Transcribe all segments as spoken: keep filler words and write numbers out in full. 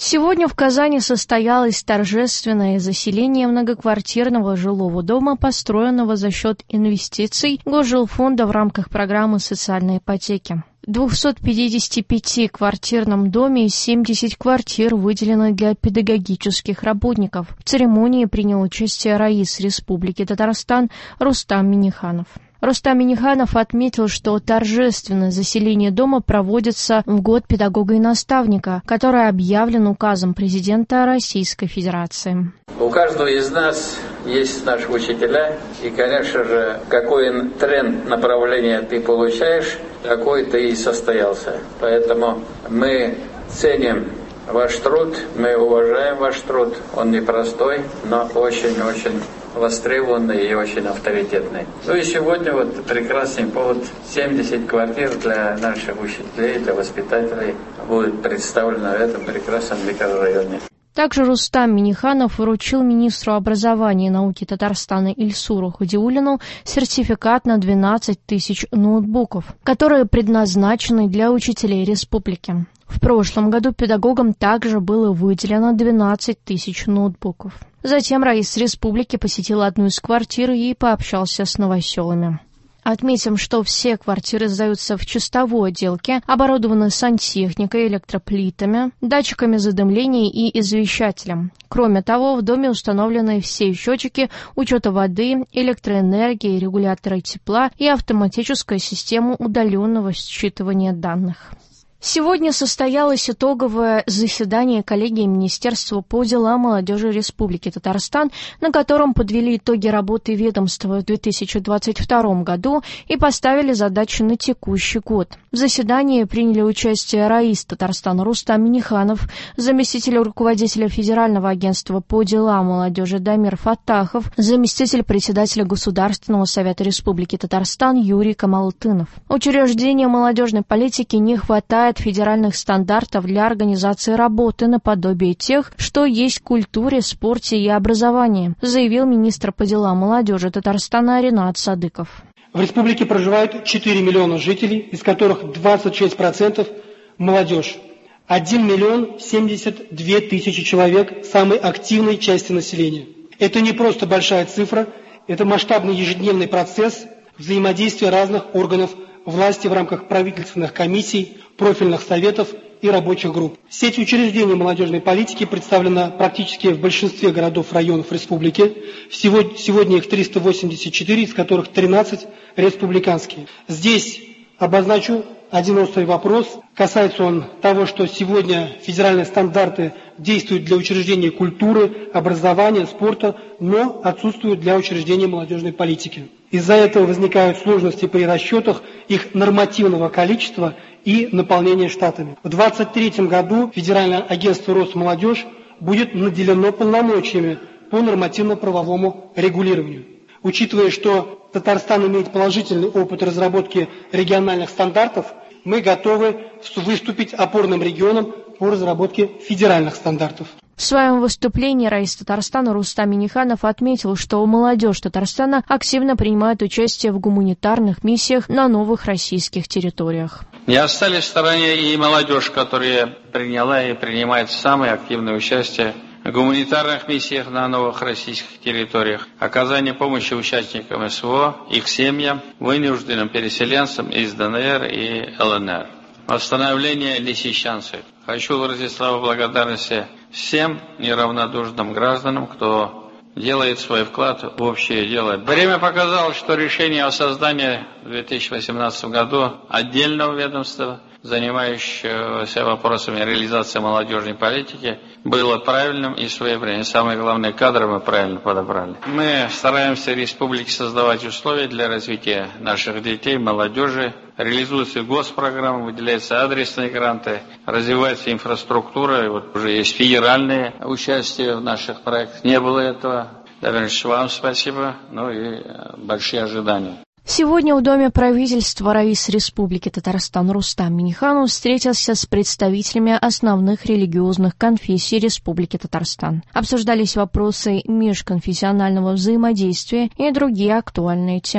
Сегодня в Казани состоялось торжественное заселение многоквартирного жилого дома, построенного за счет инвестиций Госжилфонда в рамках программы социальной ипотеки. В двухсот пятидесяти пяти квартирном доме семьдесят квартир выделены для педагогических работников. В церемонии принял участие раис Республики Татарстан Рустам Минниханов. Рустам Минниханов отметил, что торжественное заселение дома проводится в год педагога и наставника, который объявлен указом президента Российской Федерации. У каждого из нас есть наши учителя, и, конечно же, какой тренд направления ты получаешь, такой ты и состоялся. Поэтому мы ценим ваш труд, мы уважаем ваш труд. Он непростой, но очень-очень востребованный и очень авторитетный. Ну и сегодня вот прекрасный повод. семьдесят квартир для наших учителей, для воспитателей будет представлено в этом прекрасном микрорайоне. Также Рустам Минниханов вручил министру образования и науки Татарстана Ильсуру Худиуллину сертификат на двенадцать тысяч ноутбуков, которые предназначены для учителей республики. В прошлом году педагогам также было выделено двенадцать тысяч ноутбуков. Затем раис республики посетил одну из квартир и пообщался с новоселами. Отметим, что все квартиры сдаются в чистовой отделке, оборудованы сантехникой, электроплитами, датчиками задымления и извещателем. Кроме того, в доме установлены все счетчики учета воды, электроэнергии, регуляторы тепла и автоматическая система удаленного считывания данных. Сегодня состоялось итоговое заседание коллегии Министерства по делам молодежи Республики Татарстан, на котором подвели итоги работы ведомства в две тысячи двадцать втором году и поставили задачи на текущий год. В заседании приняли участие раис Татарстана Рустам Минниханов, заместитель руководителя Федерального агентства по делам молодежи Дамир Фаттахов, заместитель председателя Государственного совета Республики Татарстан Юрий Камалтынов. Учреждениям молодежной политики не хватает федеральных стандартов для организации работы наподобие тех, что есть в культуре, спорте и образовании, заявил министр по делам молодежи Татарстана Ринат Садыков. В республике проживают четыре миллиона жителей, из которых двадцать шесть процентов молодежь. один миллион семьдесят две тысячи человек самой активной части населения. Это не просто большая цифра, это масштабный ежедневный процесс взаимодействия разных органов власти в рамках правительственных комиссий, профильных советов и рабочих групп. Сеть учреждений молодежной политики представлена практически в большинстве городов и районов республики. Всего, сегодня их триста восемьдесят четыре, из которых тринадцать республиканские. Здесь обозначу один острый вопрос. Касается он того, что сегодня федеральные стандарты действуют для учреждений культуры, образования, спорта, но отсутствуют для учреждений молодежной политики. Из-за этого возникают сложности при расчетах их нормативного количества и наполнения штатами. В две тысячи двадцать третьем году Федеральное агентство Росмолодежь будет наделено полномочиями по нормативно-правовому регулированию. Учитывая, что Татарстан имеет положительный опыт разработки региональных стандартов, мы готовы выступить опорным регионом по разработке федеральных стандартов. В своем выступлении раис Татарстана Рустам Минниханов отметил, что молодежь Татарстана активно принимает участие в гуманитарных миссиях на новых российских территориях. Не остались в стороне и молодежь, которая приняла и принимает самое активное участие в гуманитарных миссиях на новых российских территориях, оказание помощи участникам СВО, их семьям, вынужденным переселенцам из ДНР и ЛНР. Восстановление лисичанцев. Хочу выразить слова благодарности всем неравнодушным гражданам, кто делает свой вклад в общее дело. Время показало, что решение о создании в две тысячи восемнадцатом году отдельного ведомства, занимающегося вопросами реализации молодежной политики, было правильным и своевременным. Самое главное, кадры мы правильно подобрали. Мы стараемся в республике создавать условия для развития наших детей, молодежи. Реализуются госпрограммы, выделяются адресные гранты, развивается инфраструктура. И вот уже есть федеральное участие в наших проектах. Не было этого. Наверное, вам спасибо. Ну и большие ожидания. Сегодня в Доме правительства раис Республики Татарстан Рустам Минниханов встретился с представителями основных религиозных конфессий Республики Татарстан. Обсуждались вопросы межконфессионального взаимодействия и другие актуальные темы.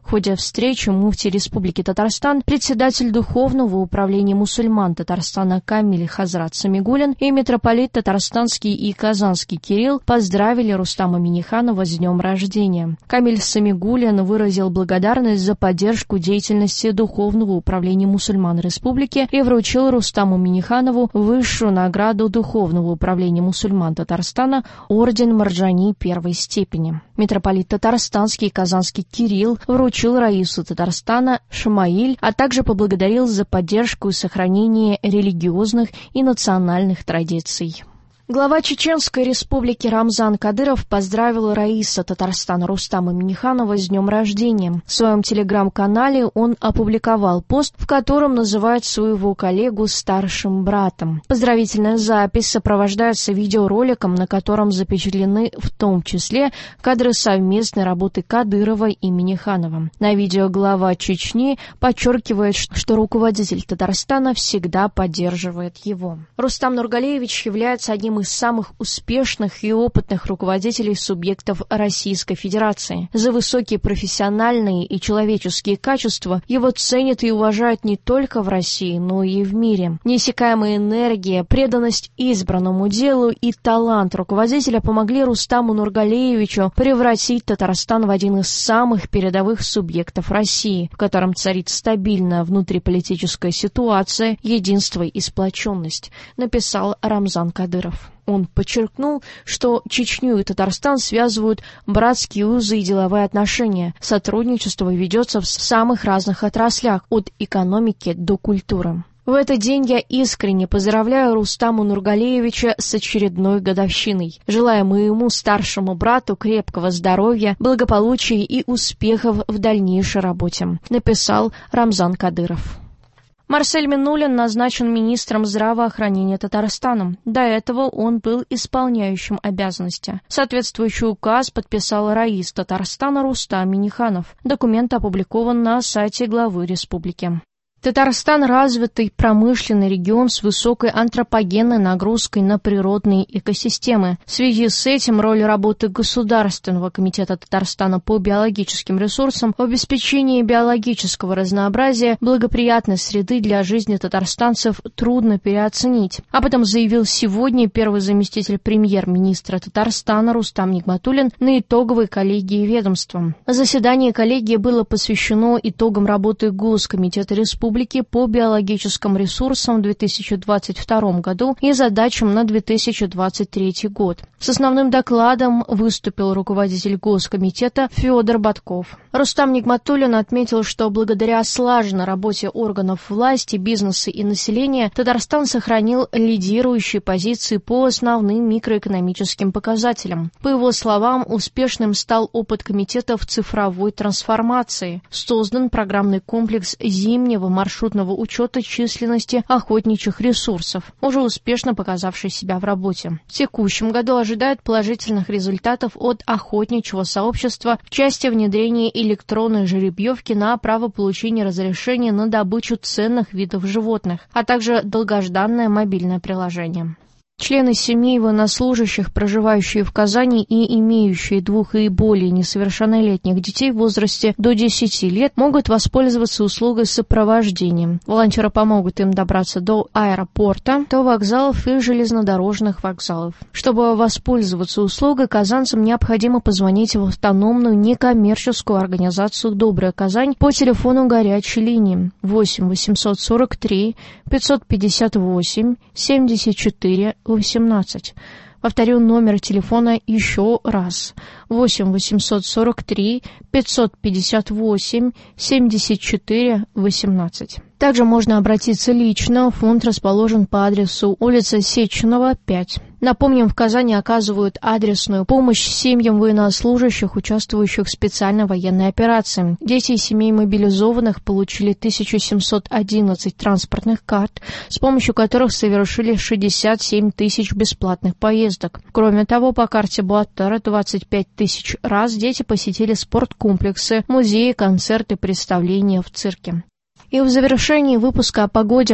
В ходе встречи муфти Республики Татарстан, председатель Духовного управления мусульман Татарстана Камиль Хазрат Самигуллин и митрополит Татарстанский и Казанский Кирилл поздравили Рустама Минниханова с днем рождения. Камиль Самигуллин выразил благодарность за поддержку деятельности Духовного управления мусульман Республики и вручил Рустаму Минниханову высшую награду Духовного управления мусульман Татарстана орден Марджани первой степени. Митрополит Татарстанский и Казанский Кирилл вручил раису Татарстана Шамаиль, а также поблагодарил за поддержку и сохранение религиозных и национальных традиций. Глава Чеченской республики Рамзан Кадыров поздравил раиса Татарстана Рустама Минниханова с днем рождения. В своем телеграм-канале он опубликовал пост, в котором называет своего коллегу старшим братом. Поздравительная запись сопровождается видеороликом, на котором запечатлены в том числе кадры совместной работы Кадырова и Минниханова. На видео глава Чечни подчеркивает, что руководитель Татарстана всегда поддерживает его. Рустам Нургалиевич является одним из самых успешных и опытных руководителей субъектов Российской Федерации. За высокие профессиональные и человеческие качества его ценят и уважают не только в России, но и в мире. Неиссякаемая энергия, преданность избранному делу и талант руководителя помогли Рустаму Нургалиевичу превратить Татарстан в один из самых передовых субъектов России, в котором царит стабильная внутриполитическая ситуация, единство и сплоченность, написал Рамзан Кадыров. Он подчеркнул, что Чечню и Татарстан связывают братские узы и деловые отношения. Сотрудничество ведется в самых разных отраслях, от экономики до культуры. В этот день я искренне поздравляю Рустама Нургалиевича с очередной годовщиной. Желаю моему старшему брату крепкого здоровья, благополучия и успехов в дальнейшей работе, написал Рамзан Кадыров. Марсель Миннуллин назначен министром здравоохранения Татарстана. До этого он был исполняющим обязанности. Соответствующий указ подписал раис Татарстана Рустам Минниханов. Документ опубликован на сайте главы республики. Татарстан – развитый промышленный регион с высокой антропогенной нагрузкой на природные экосистемы. В связи с этим роль работы Государственного комитета Татарстана по биологическим ресурсам в обеспечении биологического разнообразия благоприятной среды для жизни татарстанцев трудно переоценить. Об этом заявил сегодня первый заместитель премьер-министра Татарстана Рустам Нигматуллин на итоговой коллегии ведомства. Заседание коллегии было посвящено итогам работы Госкомитета Республики по биологическим ресурсам в две тысячи двадцать втором году и задачам на две тысячи двадцать третий год. С основным докладом выступил руководитель Госкомитета Федор Ботков. Рустам Нигматуллин отметил, что благодаря слаженной работе органов власти, бизнеса и населения Татарстан сохранил лидирующие позиции по основным микроэкономическим показателям. По его словам, успешным стал опыт комитета в цифровой трансформации. Создан программный комплекс зимнего маршрутного учета численности охотничьих ресурсов, уже успешно показавший себя в работе. В текущем году ожидают положительных результатов от охотничьего сообщества в части внедрения электронной жеребьевки на право получения разрешения на добычу ценных видов животных, а также долгожданное мобильное приложение. Члены семей военнослужащих, проживающие в Казани и имеющие двух и более несовершеннолетних детей в возрасте до десяти лет, могут воспользоваться услугой сопровождения. Волонтеры помогут им добраться до аэропорта, до вокзалов и железнодорожных вокзалов. Чтобы воспользоваться услугой, казанцам необходимо позвонить в автономную некоммерческую организацию «Добрая Казань» по телефону горячей линии восемь восемьсот сорок три пятьсот пятьдесят восемь семьдесят четыре восемнадцать. Повторю номер телефона еще раз. восемь восемьсот сорок три пятьсот пятьдесят восемь семьдесят четыре восемнадцать. Также можно обратиться лично. Фонд расположен по адресу улица Сеченова, пять. Напомним, в Казани оказывают адресную помощь семьям военнослужащих, участвующих в специальной военной операции. Дети из семей мобилизованных получили тысячу семьсот одиннадцать транспортных карт, с помощью которых совершили шестьдесят семь тысяч бесплатных поездок. Кроме того, по карте Буаттара двадцать пять тысяч раз дети посетили спорткомплексы, музеи, концерты, представления в цирке. И в завершении выпуска о погоде.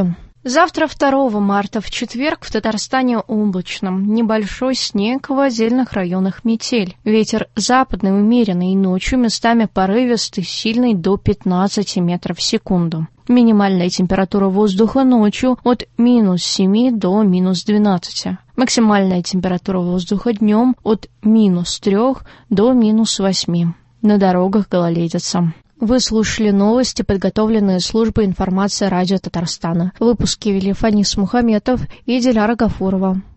Завтра, второго марта, в четверг, в Татарстане облачно. Небольшой снег, в отдельных районах метель. Ветер западный умеренный, ночью местами порывистый, сильный до пятнадцати метров в секунду. Минимальная температура воздуха ночью от минус семи до минус двенадцати. Максимальная температура воздуха днем от минус трех до минус восьми. На дорогах гололедица. Вы слушали новости, подготовленные службой информации радио Татарстана. В выпуске вели Фанис Мухаметов и Диляра Гафурова.